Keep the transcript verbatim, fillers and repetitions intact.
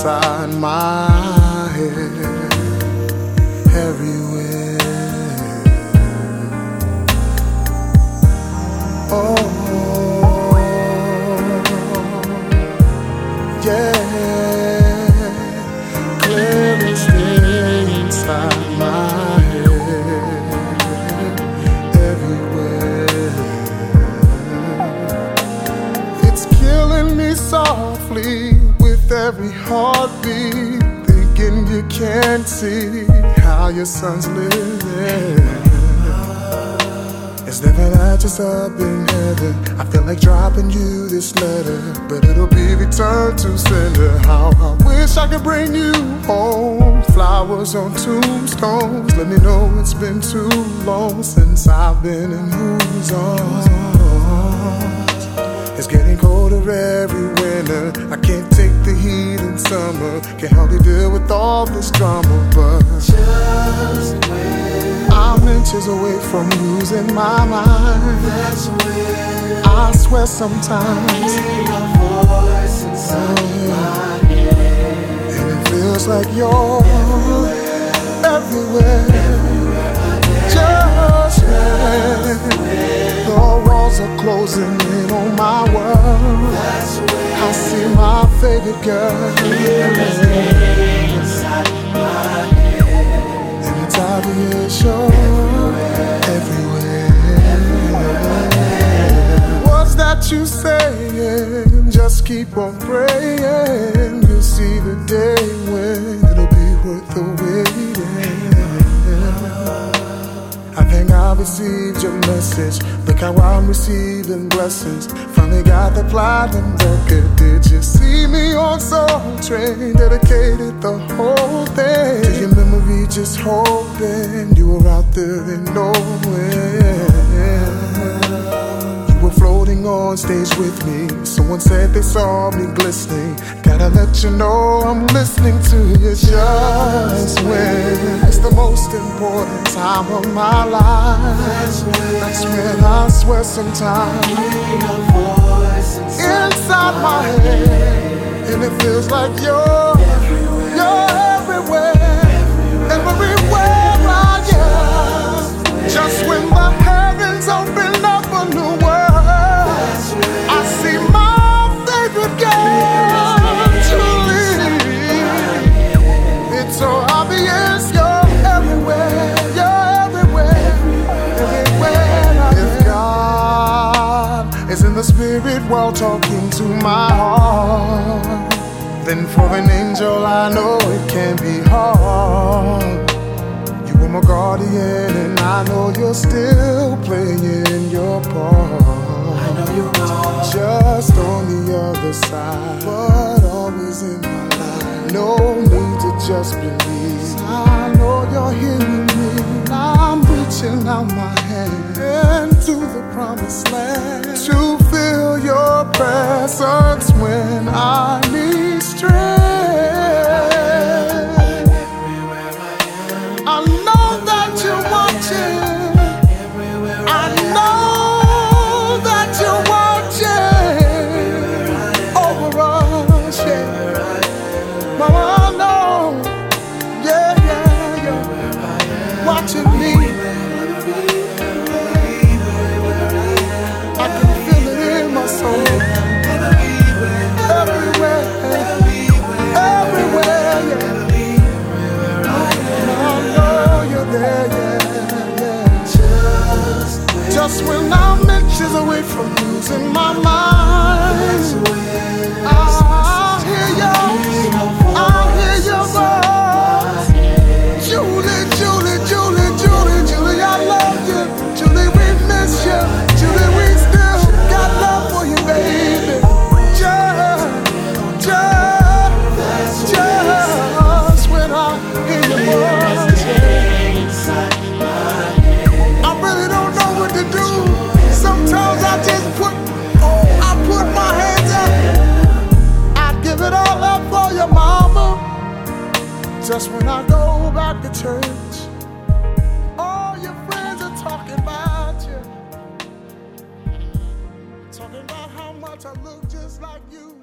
inside my head, everywhere. Oh, yeah, clear and stay inside my head, everywhere. It's killing me softly with every heartbeat, thinking you can't see how your son's living. It's never that just up in heaven. I feel like dropping you this letter, but it'll be returned to sender. How I wish I could bring you home. Flowers on tombstones, let me know it's been too long since I've been in whose arms. It's getting colder every winter. I can't take the heat in summer. Can hardly deal with all this drama, but just when I'm inches away from losing my mind. that's when I swear sometimes I hear your voice inside my head. and it feels like you're everywhere, Everywhere I am, just when the walls are closing in on my world. that's when I see my favorite girl, everything inside my head. and it's obvious you're everywhere. What's that you saying? Just keep on praying. You'll see the day when it'll be worth the waiting. I think I received your message. Look how I'm receiving blessings. Finally got the platinum record. Did you see me on Soul Train? Dedicated the whole thing to your memory, just hoping you were out there in nowhere. You were floating on stage with me. Someone said they saw me glistening. Gotta let you know I'm listening to you just when it's the most important time of my life. That's when That's when I swear sometimes I hear your voice inside inside my head, and it feels like you're everywhere. you're everywhere, everywhere I am. Just when the heavens open up a new world, I see my favorite girl, Julie. It's so obvious you're everywhere, you're everywhere, everywhere I am. If God is in the spirit world talking to my heart, then for an angel I know it can be hard. You were my guardian and I know you're still playing your part. I know you're wrong. Just on the other side, but always in my life. No need to just believe. I know you're hearing me. I'm reaching out my hand to the promised land to feel your presence when I need strength. Everywhere I am, I know that you're watching. everywhere I I am, know that you're watching over us, yeah. Mama, I know, yeah, yeah, yeah. Watching me, I can feel it in my soul. Everywhere, everywhere, yeah. I know you're there, yeah, yeah. Just when I'm inches away from losing my mind, I hear you, I hear your voice. Julie, Julie, Julie, Julie, Julie, I love you. Julie, we miss you. Julie, we still got love for you, baby. Just, just, just when I hear your voice, I really don't know what to do. Sometimes I just put, I put my hands up. I give it all up for your mama. Just when I go back to church, all your friends are talking about you, talking about how much I look just like you.